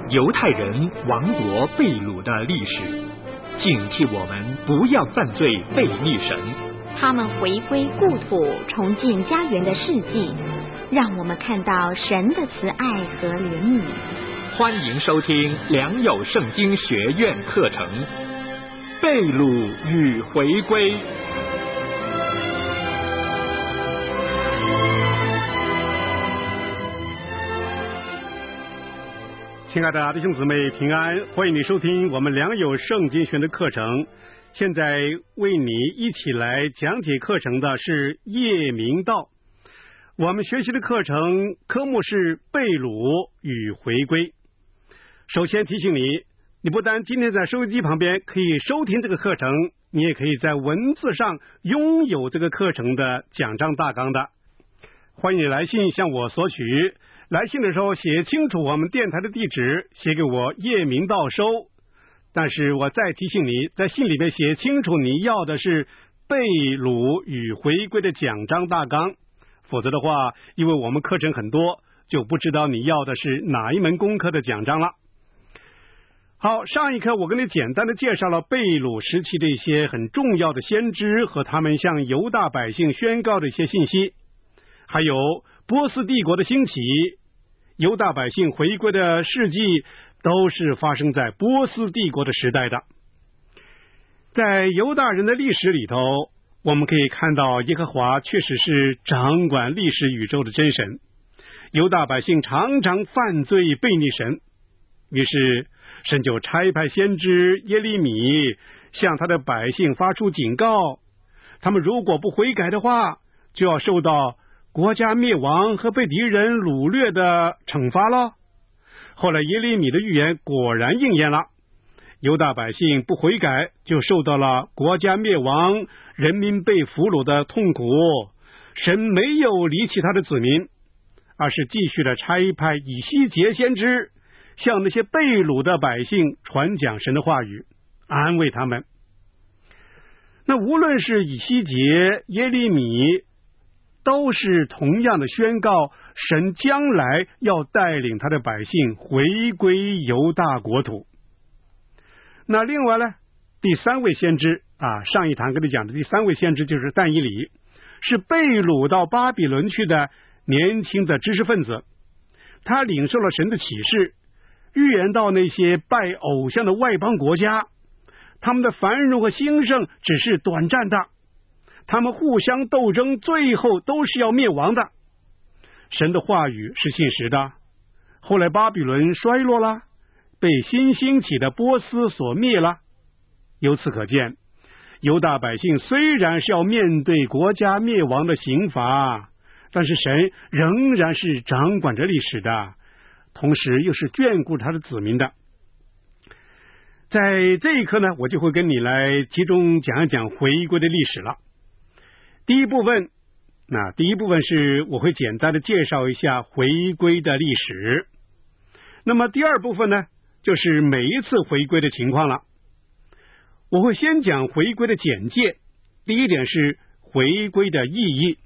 犹太人亡国被掳的历史，警惕我们不要犯罪悖逆神。 他们回归故土、重建家园的事迹，让我们看到神的慈爱和怜悯。 欢迎收听良友圣经学院课程《被掳与回归》。 亲爱的弟兄姊妹平安，欢迎你收听我们良友圣经学的课程。现在为你一起来讲解课程的是叶明道。我们学习的课程科目是被掳与回归。首先提醒你，你不但今天在收音机旁边可以收听这个课程，你也可以在文字上拥有这个课程的讲章大纲的。欢迎你来信向我索取，来信的时候写清楚我们电台的地址，写给我叶明道收。但是我再提醒你，在信里面写清楚你要的是被掳与回归的讲章大纲，否则的话，因为我们课程很多，就不知道你要的是哪一门功课的讲章了。好，上一课我跟你简单的介绍了被掳时期的一些很重要的先知和他们向犹大百姓宣告的一些信息，还有波斯帝国的兴起，犹大百姓回归的事迹都是发生在波斯帝国的时代的。在犹大人的历史里头，我们可以看到耶和华确实是掌管历史宇宙的真神，犹大百姓常常犯罪悖逆神，于是神就差派先知耶利米向他的百姓发出警告，他们如果不悔改的话，就要受到国家灭亡和被敌人掳掠的惩罚了。后来耶利米的预言果然应验了，犹大百姓不悔改，就受到了国家灭亡、人民被俘虏的痛苦。神没有离弃他的子民，而是继续的差派以西结先知向那些被掳的百姓传讲神的话语，安慰他们。那无论是以西结、耶利米，都是同样的宣告神将来要带领他的百姓回归犹大国土。那另外呢，第三位先知上一堂跟你讲的第三位先知就是但以理，是被掳到巴比伦去的年轻的知识分子。他领受了神的启示，预言到那些拜偶像的外邦国家，他们的繁荣和兴盛只是短暂的，他们互相斗争，最后都是要灭亡的。神的话语是信实的。后来巴比伦衰落了，被新兴起的波斯所灭了。由此可见，犹大百姓虽然是要面对国家灭亡的刑罚，但是神仍然是掌管着历史的，同时又是眷顾他的子民的。在这一课呢，我就会跟你来集中讲一讲回归的历史了。第一部分是我会简单的介绍一下回归的历史。那么第二部分呢，就是每一次回归的情况了。我会先讲回归的简介。第一点是回归的意义。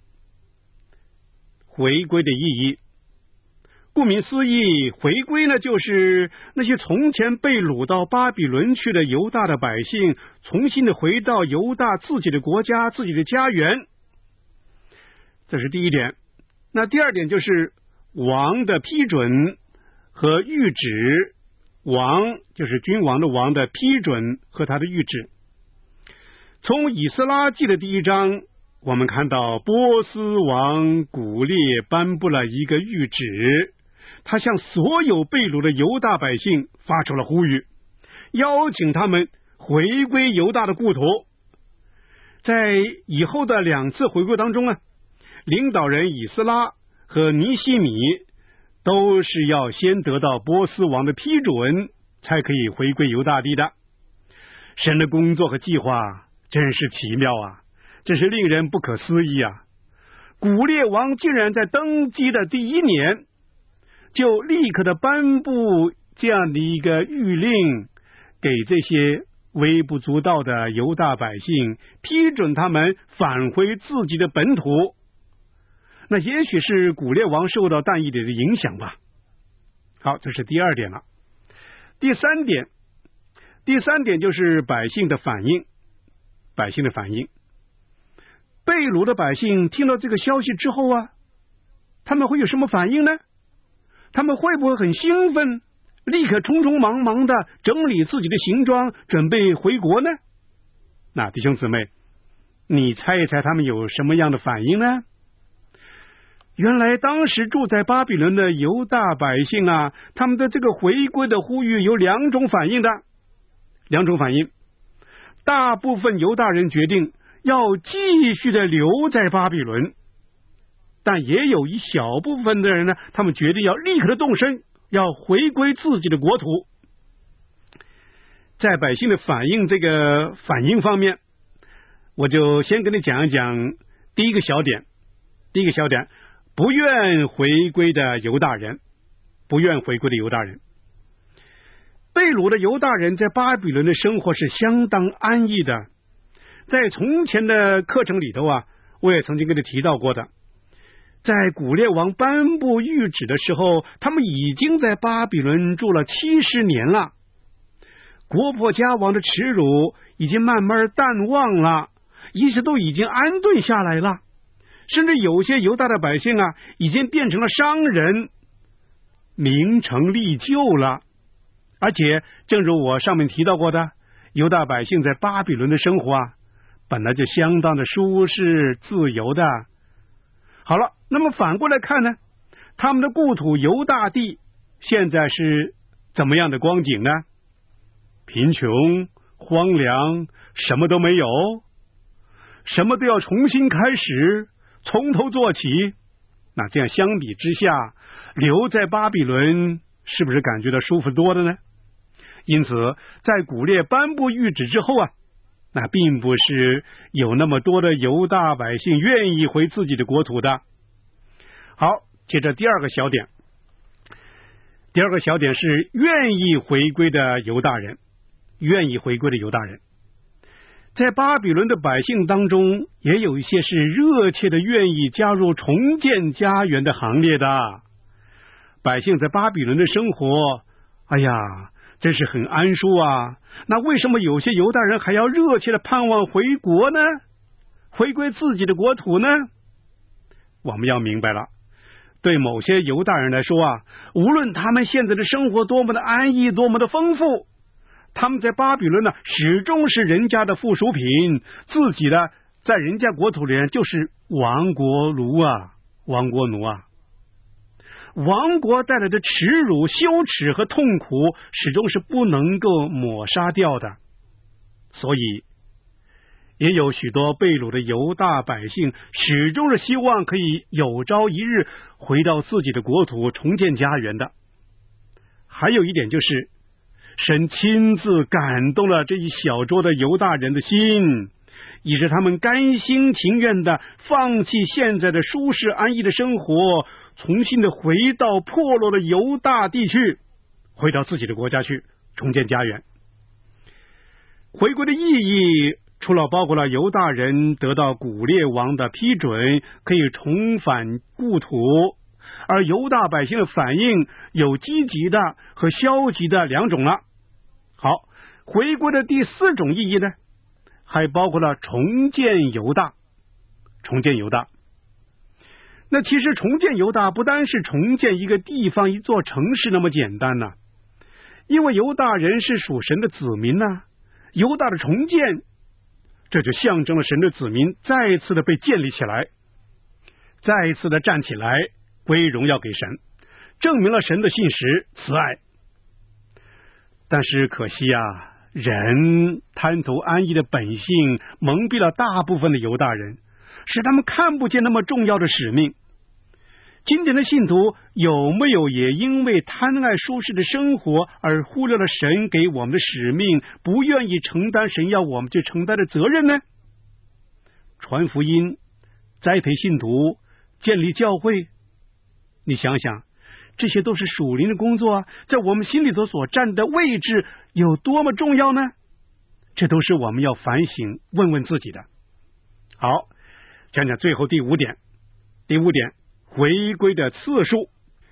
回归的意义，顾名思义，回归呢，就是那些从前被掳到巴比伦去的犹大的百姓，重新的回到犹大自己的国家、自己的家园。这是第一点。那第二点就是王的批准和谕旨。王就是君王的王的批准和他的谕旨。从以斯拉记的第一章，我们看到波斯王古列颁布了一个谕旨，他向所有被掳的犹大百姓发出了呼吁，邀请他们回归犹大的故土。在以后的两次回归当中领导人以斯拉和尼希米都是要先得到波斯王的批准，才可以回归犹大地的。神的工作和计划真是奇妙啊，真是令人不可思议啊！古列王竟然在登基的第一年，就立刻的颁布这样的一个谕令，给这些微不足道的犹大百姓，批准他们返回自己的本土。那也许是古列王受到但以理的影响吧。好，这是第二点了。 第三点就是百姓的反应。被掳的百姓听到这个消息之后啊，他们会有什么反应呢？他们会不会很兴奋，立刻匆匆忙忙的整理自己的行装，准备回国呢？那弟兄姊妹，你猜一猜他们有什么样的反应呢？原来当时住在巴比伦的犹大百姓啊，他们的这个回归的呼吁有两种反应。大部分犹大人决定要继续的留在巴比伦，但也有一小部分的人呢，他们决定要立刻的动身，要回归自己的国土。在百姓的反应方面，我就先跟你讲一讲第一个小点，不愿回归的犹大人。被掳的犹大人在巴比伦的生活是相当安逸的。在从前的课程里头啊，我也曾经跟你提到过的，在古列王颁布谕旨的时候，他们已经在巴比伦住了70年了。国破家亡的耻辱已经慢慢淡忘了，一切都已经安顿下来了。甚至有些犹大的百姓啊，已经变成了商人，名成利就了。而且正如我上面提到过的，犹大百姓在巴比伦的生活啊，本来就相当的舒适自由的。好了，那么反过来看呢，他们的故土犹大地现在是怎么样的光景呢？贫穷、荒凉，什么都没有，什么都要重新开始，从头做起。那这样相比之下，留在巴比伦是不是感觉到舒服多了呢？因此在古列颁布谕旨之后啊，那并不是有那么多的犹大百姓愿意回自己的国土的。好，接着第二个小点是愿意回归的犹大人。在巴比伦的百姓当中，也有一些是热切的愿意加入重建家园的行列的。百姓在巴比伦的生活，哎呀，真是很安舒啊。那为什么有些犹大人还要热切的盼望回国呢？回归自己的国土呢？我们要明白了，对某些犹大人来说啊，无论他们现在的生活多么的安逸，多么的丰富，他们在巴比伦呢，始终是人家的附属品，自己的在人家国土里就是亡国奴啊。亡国带来的耻辱、羞耻和痛苦，始终是不能够抹杀掉的。所以也有许多被掳的犹大百姓始终是希望可以有朝一日回到自己的国土，重建家园的。还有一点就是，神亲自感动了这一小撮的犹大人的心，以致他们甘心情愿的放弃现在的舒适安逸的生活，重新的回到破落的犹大地区，回到自己的国家去重建家园。回归的意义除了包括了犹大人得到古列王的批准，可以重返故土，而犹大百姓的反应有积极的和消极的两种了。好，回归的第四种意义呢，还包括了重建犹大。那其实重建犹大不单是重建一个地方、一座城市那么简单呢，因为犹大人是属神的子民呢，犹大的重建，这就象征了神的子民再一次的被建立起来，再一次的站起来，归荣耀给神，证明了神的信实慈爱。但是可惜啊，人贪图安逸的本性蒙蔽了大部分的犹大人，使他们看不见那么重要的使命。今天的信徒有没有也因为贪爱舒适的生活而忽略了神给我们的使命，不愿意承担神要我们去承担的责任呢？传福音、栽培信徒、建立教会，你想想，这些都是属灵的工作啊，在我们心里头所占的位置有多么重要呢？这都是我们要反省问问自己的。好，讲讲最后第五点，回归的次数。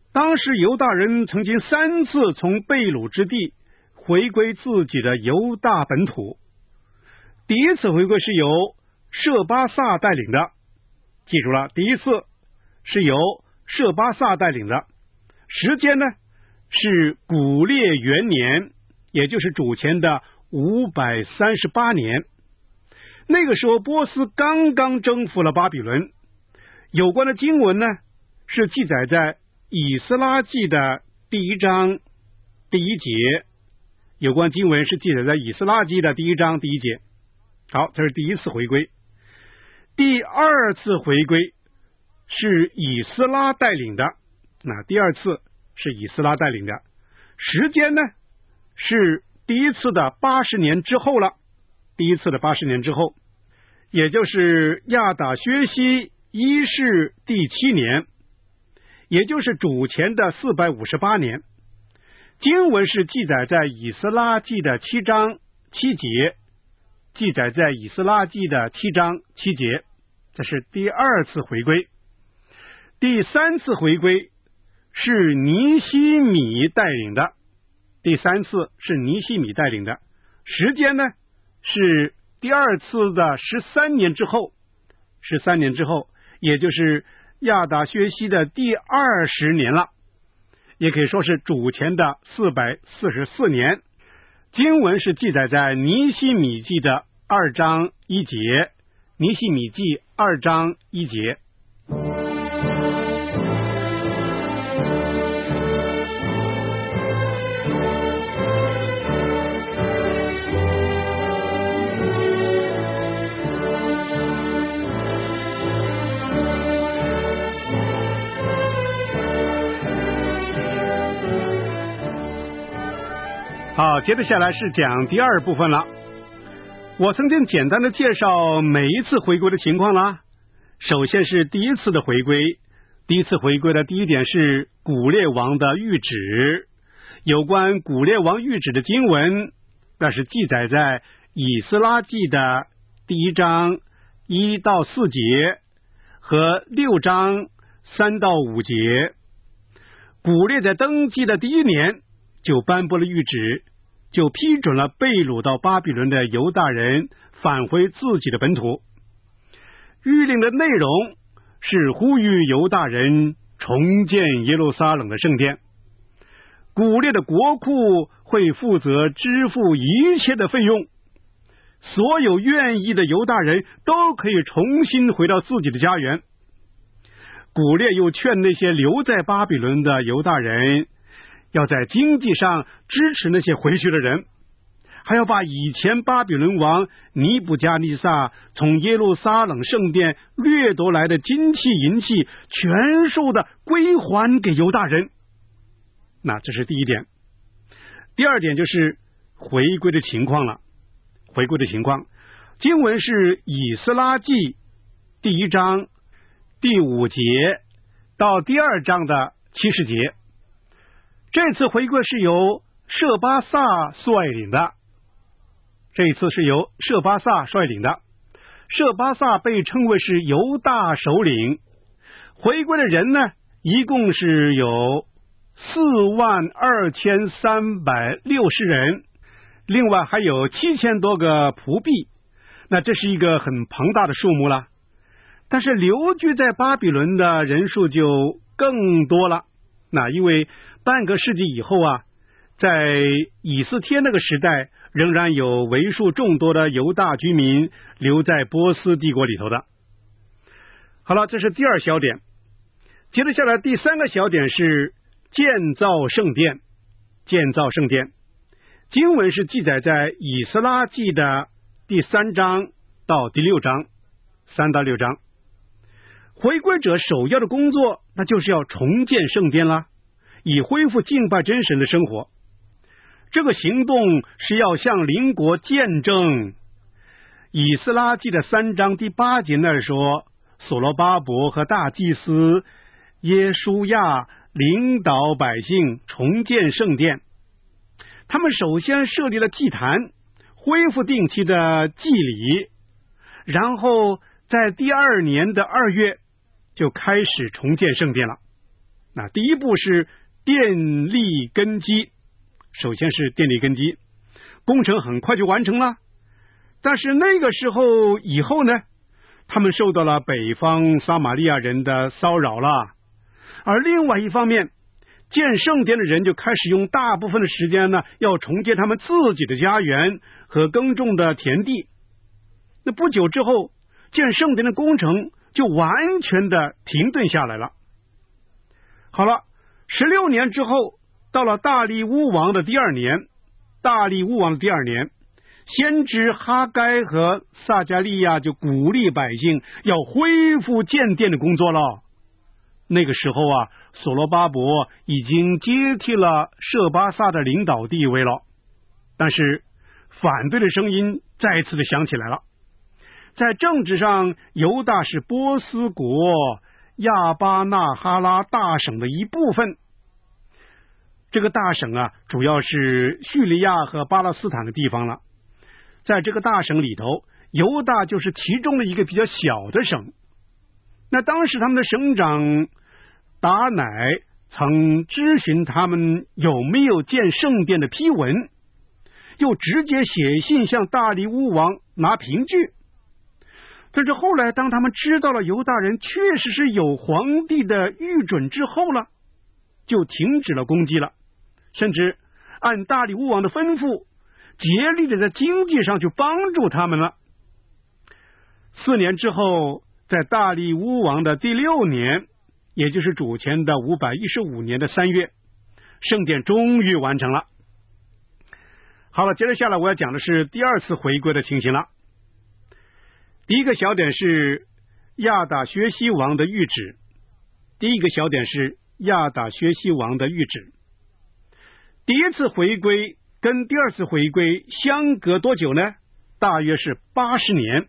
当时犹大人曾经3次从被掳之地回归自己的犹大本土。第一次回归是由舍巴萨带领的，记住了，第一次是由舍巴萨带领的，时间呢是古列元年，也就是主前的538年。那个时候波斯刚刚征服了巴比伦。有关的经文呢是记载在以斯拉记的第1章第1节，有关经文是记载在以斯拉记的第1章第1节。好，这是第一次回归。第二次回归是以斯拉带领的，那第二次是以斯拉带领的，时间呢是第一次的80年之后了，第一次的80年之后，也就是亚达薛西一世第7年，也就是主前的458年。经文是记载在以斯拉记的7章7节，记载在以斯拉记的7章7节，这是第二次回归。第三次回归是尼希米带领的，第三次是尼希米带领的，时间呢是第二次的13年之后，13年之后，也就是亚达薛西的第20年了，也可以说是主前的444年。经文是记载在尼希米记的2章1节，尼希米记2章1节。好，接着下来是讲第二部分了。我曾经简单的介绍每一次回归的情况啦。首先是第一次的回归，第一次回归的第一点是古列王的谕旨。有关古列王谕旨的经文，那是记载在以斯拉记的第1章1到4节和6章3到5节。古列在登基的第1年就颁布了谕旨，就批准了被掳到巴比伦的犹大人返回自己的本土。谕令的内容是呼吁犹大人重建耶路撒冷的圣殿，古列的国库会负责支付一切的费用，所有愿意的犹大人都可以重新回到自己的家园。古列又劝那些留在巴比伦的犹大人要在经济上支持那些回去的人，还要把以前巴比伦王尼布加尼撒从耶路撒冷圣殿掠夺来的金器银器全数的归还给犹大人。那这是第一点。第二点就是回归的情况了。回归的情况，经文是以斯拉记第1章第5节到第2章的70节。这次回归是由舍巴萨率领的，这一次是由舍巴萨率领的。舍巴萨被称为是犹大首领。回归的人呢，一共是有42360人，另外还有7000多个仆婢，那这是一个很庞大的数目了。但是留居在巴比伦的人数就更多了。那因为半个世纪以后啊，在以斯帖那个时代，仍然有为数众多的犹大居民留在波斯帝国里头的。好了，这是第二小点。接着下来第三个小点是建造圣殿。建造圣殿，经文是记载在以斯拉记的第3章到第6章，3到6章。回归者首要的工作，那就是要重建圣殿啦，以恢复敬拜真神的生活。这个行动是要向邻国见证。以斯拉记的3章第8节那儿说，所罗巴伯和大祭司耶书亚领导百姓重建圣殿。他们首先设立了祭坛，恢复定期的祭礼，然后在第2年的2月就开始重建圣殿了。 那第一步是奠立根基，首先是奠立根基，工程很快就完成了。但是那个时候以后呢，他们受到了北方撒玛利亚人的骚扰了。而另外一方面，建圣殿的人就开始用大部分的时间呢，要重建他们自己的家园和耕种的田地。那不久之后，建圣殿的工程就完全的停顿下来了。好了，16年之后，到了大利乌王的第二年，先知哈该和撒迦利亚就鼓励百姓要恢复建殿的工作了。那个时候啊，所罗巴伯已经接替了舍巴萨的领导地位了，但是反对的声音再次的响起来了。在政治上，犹大是波斯国亚巴纳哈拉大省的一部分。这个大省啊，主要是叙利亚和巴勒斯坦的地方了。在这个大省里头，犹大就是其中的一个比较小的省。那当时他们的省长达乃曾咨询他们有没有建圣殿的批文，又直接写信向大利乌王拿凭据。但是后来当他们知道了犹大人确实是有皇帝的御准之后了，就停止了攻击了，甚至按大利乌王的吩咐，竭力的在经济上去帮助他们了。4年之后，在大利乌王的第6年，也就是主前的515年的3月，圣殿终于完成了。好了，接着下来我要讲的是第二次回归的情形了。第一个小点是亚达薛西王的谕旨。第一次回归跟第二次回归相隔多久呢？大约是80年，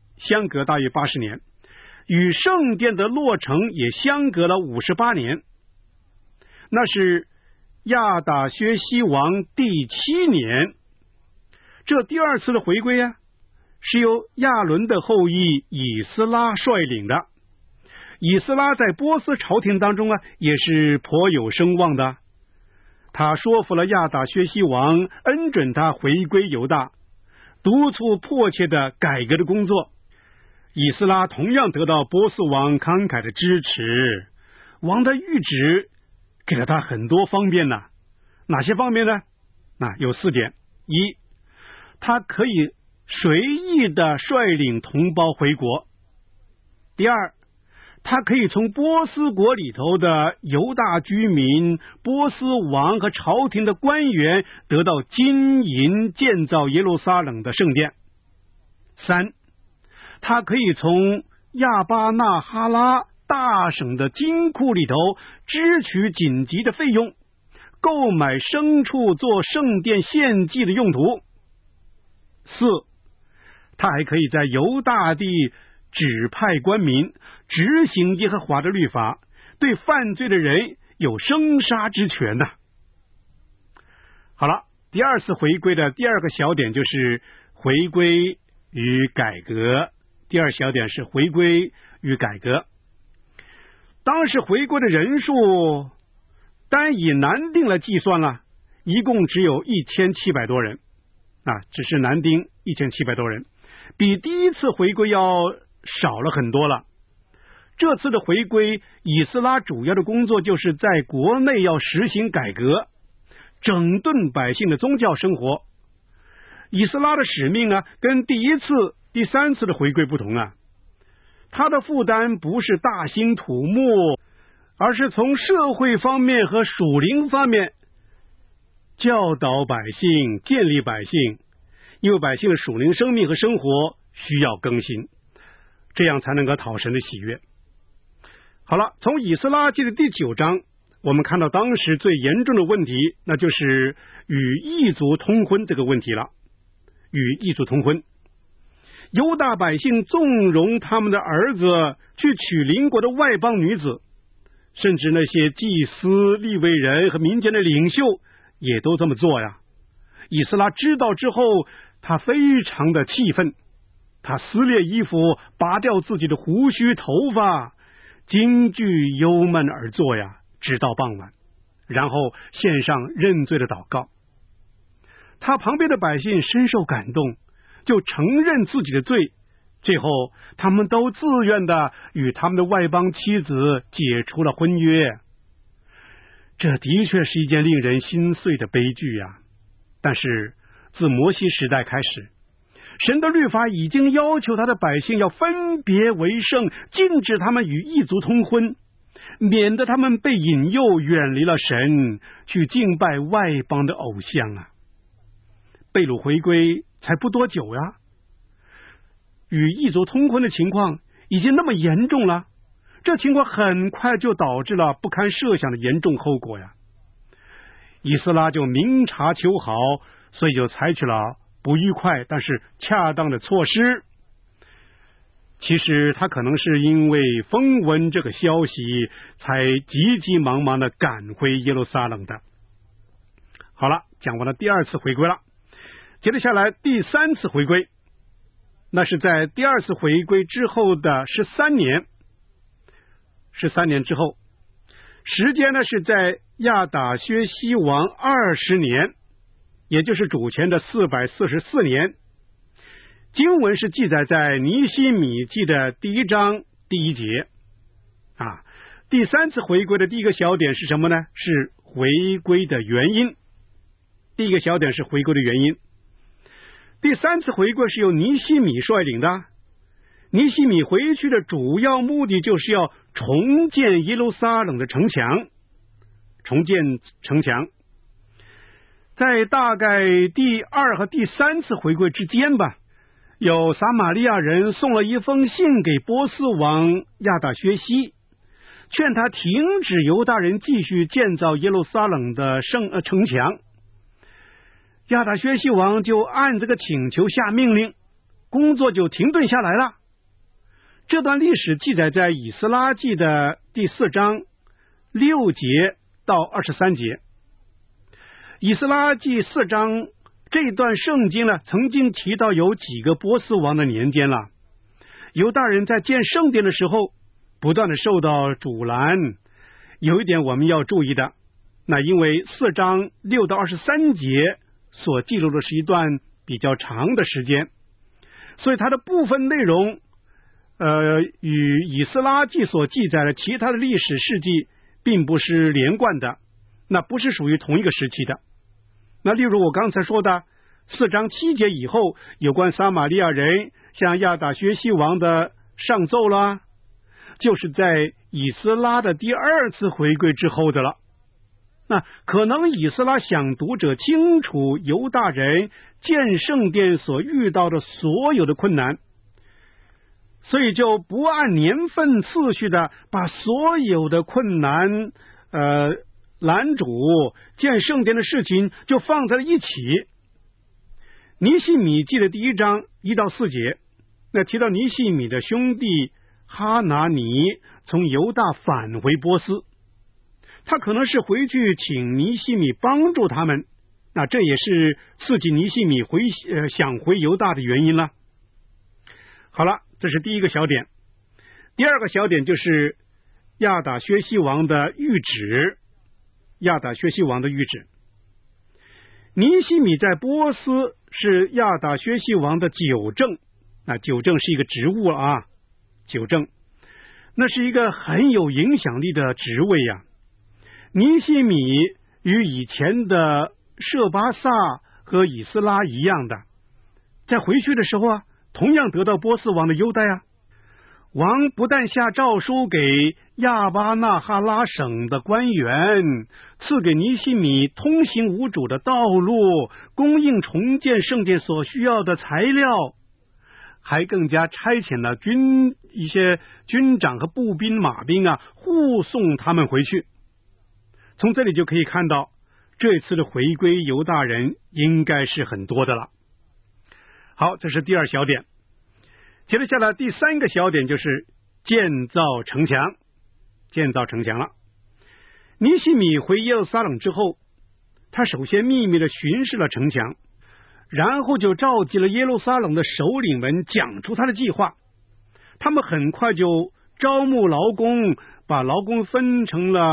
与圣殿的落成也相隔了58年。那是亚达薛西王第7年。这第二次的回归啊，是由亚伦的后裔以斯拉率领的。以斯拉在波斯朝廷当中啊，也是颇有声望的。他说服了亚达薛西王，恩准他回归犹大，督促迫切的改革的工作。以斯拉同样得到波斯王慷慨的支持，王的谕旨给了他很多方便呢。哪些方面呢？有4点。1，他可以随意的率领同胞回国。第2，他可以从波斯国里头的犹大居民、波斯王和朝廷的官员得到金银建造耶路撒冷的圣殿。3，他可以从亚巴纳哈拉大省的金库里头支取紧急的费用，购买牲畜做圣殿献祭的用途。4，他还可以在犹大地指派官民，执行耶和华的律法，对犯罪的人有生杀之权呐。好了，第二次回归的第二个小点就是回归与改革。第二小点是回归与改革。当时回归的人数，单以南丁来计算了，一共只有1700多人。只是南丁1700多人，比第一次回归要少了很多了。这次的回归，以斯拉主要的工作就是在国内要实行改革，整顿百姓的宗教生活。以斯拉的使命啊，跟第一次、第3次的回归不同啊。他的负担不是大兴土木，而是从社会方面和属灵方面教导百姓，建立百姓，因为百姓的属灵生命和生活需要更新，这样才能够讨神的喜悦。好了，从以斯拉记的第9章，我们看到当时最严重的问题，那就是与异族通婚这个问题了。犹大百姓纵容他们的儿子去娶邻国的外邦女子，甚至那些祭司、利未人和民间的领袖也都这么做呀。以斯拉知道之后，他非常的气愤，他撕裂衣服，拔掉自己的胡须头发，惊惧忧闷而坐呀，直直到傍晚，然后献上认罪的祷告。他旁边的百姓深受感动，就承认自己的罪，最后他们都自愿的与他们的外邦妻子解除了婚约。这的确是一件令人心碎的悲剧呀！但是自摩西时代开始，神的律法已经要求他的百姓要分别为圣，禁止他们与异族通婚，免得他们被引诱远离了神，去敬拜外邦的偶像啊。被掳回归才不多久呀，与异族通婚的情况已经那么严重了，这情况很快就导致了不堪设想的严重后果呀。以斯拉就明察秋毫，所以就采取了不愉快但是恰当的措施。其实他可能是因为风闻这个消息，才急急忙忙的赶回耶路撒冷的。好了，讲完了第二次回归了，接着下来第三次回归，那是在第二次回归之后的13年，13年之后，时间呢是在亚达薛西王20年，也就是主前的444年。经文是记载在尼希米记的第1章第1节啊。第三次回归的第一个小点是什么呢？是回归的原因。第一个小点是回归的原因。第三次回归是由尼希米率领的。尼希米回去的主要目的就是要重建耶路撒冷的城墙，在大概第2和第3次回归之间吧，有撒玛利亚人送了一封信给波斯王亚达薛西，劝他停止犹大人继续建造耶路撒冷的城墙。亚达薛西王就按这个请求下命令，工作就停顿下来了。这段历史记载在以斯拉记的第4章6节到23节。以斯拉记4章这段圣经呢，曾经提到有几个波斯王的年间了。犹大人在建圣殿的时候，不断的受到阻拦。有一点我们要注意的，那因为4章6到23节所记录的是一段比较长的时间，所以它的部分内容与以斯拉记所记载的其他的历史事迹并不是连贯的，那不是属于同一个时期的。那例如我刚才说的4章7节以后，有关撒玛利亚人向亚达薛西王的上奏啦，就是在以斯拉的第2次回归之后的了。那可能以斯拉想读者清楚犹大人建圣殿所遇到的所有的困难，所以就不按年份次序的把所有的困难拦阻建圣殿的事情就放在了一起。尼希米记的第1章1到4节，那提到尼希米的兄弟哈拿尼从犹大返回波斯，他可能是回去请尼希米帮助他们，那这也是刺激尼希米想回犹大的原因了。好了，这是第一个小点。第二个小点就是亚达薛西王的谕旨。尼希米在波斯是亚达薛西王的九正，那九正是一个职务啊，九正那是一个很有影响力的职位呀。尼希米与以前的舍巴萨和以斯拉一样的，在回去的时候啊，同样得到波斯王的优待啊。王不但下诏书给亚巴纳哈拉省的官员，赐给尼希米通行无阻的道路，供应重建圣殿所需要的材料，还更加差遣了一些军长和步兵马兵啊，护送他们回去。从这里就可以看到，这次的回归犹大人应该是很多的了。好，这是第二小点。接着下来第三个小点就是建造城墙了。尼希米回耶路撒冷之后，他首先秘密的巡视了城墙，然后就召集了耶路撒冷的首领们，讲出他的计划。他们很快就招募劳工，把劳工分成了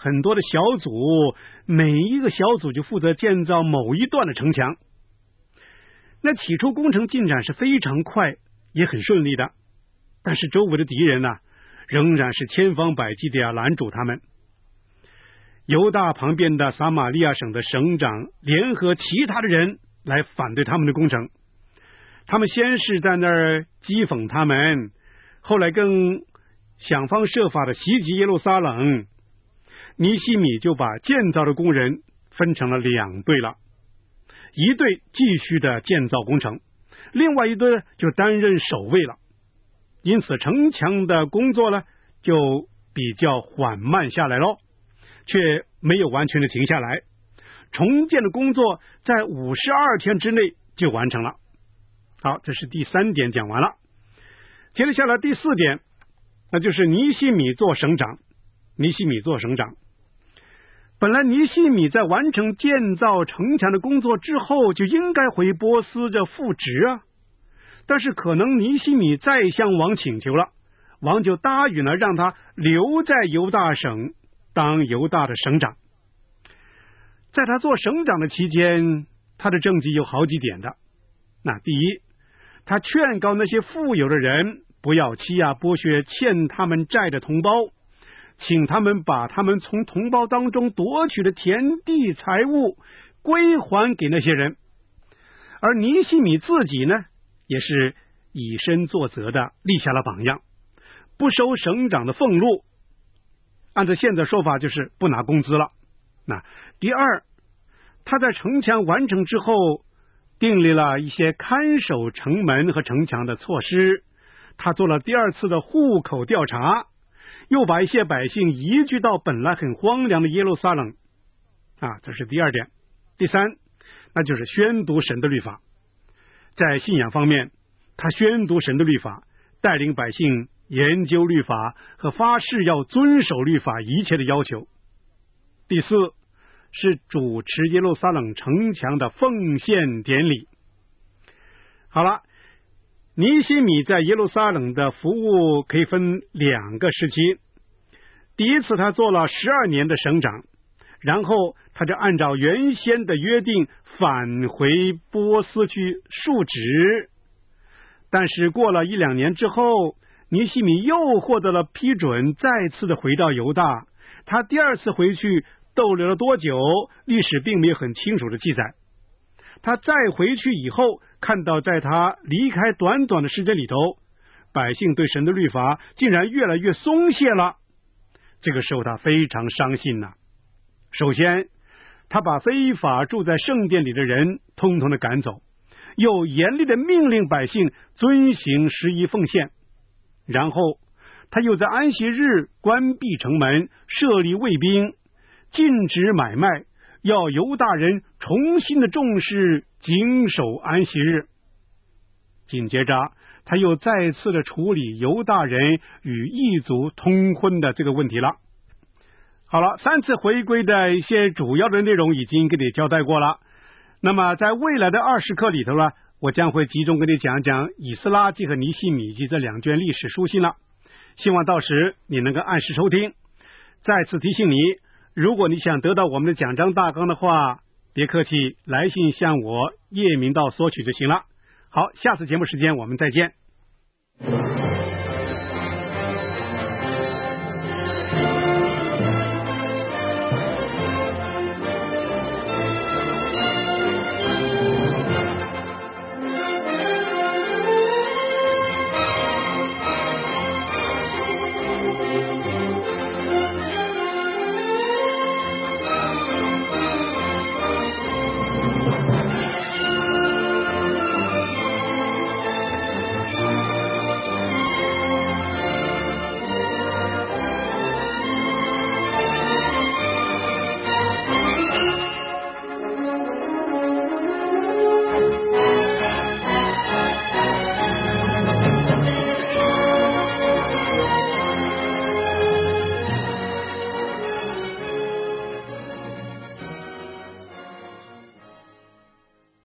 很多的小组，每一个小组就负责建造某一段的城墙。那起初工程进展是非常快，也很顺利的，但是周围的敌人呢，仍然是千方百计的要拦阻他们。犹大旁边的撒玛利亚省的省长联合其他的人来反对他们的工程。他们先是在那儿讥讽他们，后来更想方设法的袭击耶路撒冷。尼希米就把建造的工人分成了2队了，一队继续的建造工程，另外一队就担任守卫了。因此城墙的工作呢就比较缓慢下来咯，却没有完全的停下来。重建的工作在52天之内就完成了。好，这是第3点讲完了。接着下来第4点，那就是尼希米做省长。尼希米做省长，本来尼希米在完成建造城墙的工作之后就应该回波斯这复职啊，但是可能尼希米再向王请求了，王就答应了让他留在犹大省当犹大的省长。在他做省长的期间，他的政绩有好几点的。那第一，他劝告那些富有的人不要欺压剥削欠他们债的同胞，请他们把他们从同胞当中夺取的田地财物归还给那些人。而尼希米自己呢，也是以身作则的立下了榜样，不收省长的俸禄，按照现在说法就是不拿工资了。那第二，他在城墙完成之后订立了一些看守城门和城墙的措施，他做了第2次的户口调查，又把一些百姓移居到本来很荒凉的耶路撒冷这是第2点。第3，那就是宣读神的律法。在信仰方面，他宣读神的律法，带领百姓研究律法和发誓要遵守律法一切的要求。第4，是主持耶路撒冷城墙的奉献典礼。好了，尼希米在耶路撒冷的服务可以分2个时期。第一次他做了12年的省长，然后他就按照原先的约定返回波斯去述职。但是过了1-2年之后，尼希米又获得了批准，再次的回到犹大。他第2次回去逗留了多久，历史并没有很清楚的记载。他再回去以后，看到在他离开短短的时间里头，百姓对神的律法竟然越来越松懈了。这个时候他非常伤心呐。首先，他把非法住在圣殿里的人通通的赶走，又严厉的命令百姓遵行11奉献。然后他又在安息日关闭城门，设立卫兵，禁止买卖，要犹大人重新的重视谨守安息日。紧接着他又再次的处理犹大人与异族通婚的这个问题了。好了，3次回归的一些主要的内容已经给你交代过了。那么在未来的20课里头呢，我将会集中跟你讲讲以斯拉记和尼希米记这2卷历史书信了。希望到时你能够按时收听。再次提醒你，如果你想得到我们的讲章大纲的话，别客气，来信向我叶明道索取就行了。好，下次节目时间我们再见。